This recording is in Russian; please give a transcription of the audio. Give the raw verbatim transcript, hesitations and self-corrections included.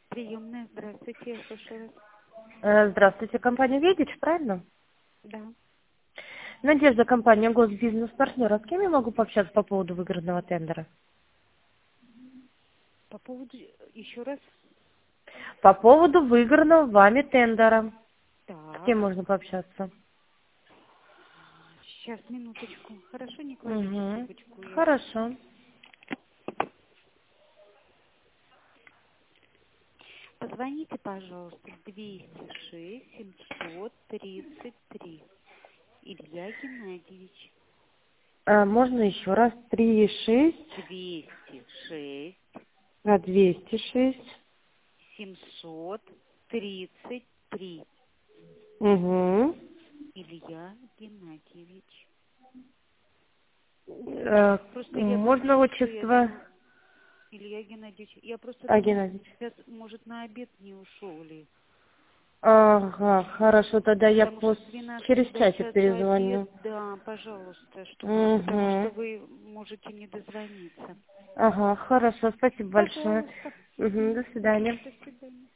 Приемная, здравствуйте, я слушаю вас. Э, Здравствуйте, компания «Видич», правильно? Да. Надежда, компания «Госбизнес-партнер». А с кем я могу пообщаться по поводу выигранного тендера? По поводу, еще раз. По поводу выигранного вами тендера. С кем Так, можно пообщаться? сейчас, минуточку. Хорошо, не кладите Угу. трубочку. Я... Хорошо. Позвоните, пожалуйста, двести шесть семьсот тридцать три. Илья Геннадьевич. А, можно еще раз? Три шесть, двести шесть а двести шесть. семьсот тридцать три. Угу. Илья Геннадьевич. Э, Просто я можно думаю, что я отчество думаю, Илья Геннадьевич, я просто А, думаю, Геннадьевич? сейчас, может, на обед не ушел ли. Ага, хорошо, тогда я Потому что пос... с двенадцати через до часик часа обед, перезвоню. да, пожалуйста, чтобы, потому что Угу. вы можете не дозвониться. Ага, хорошо, спасибо большое. Пожалуйста. Угу, до свидания. До свидания.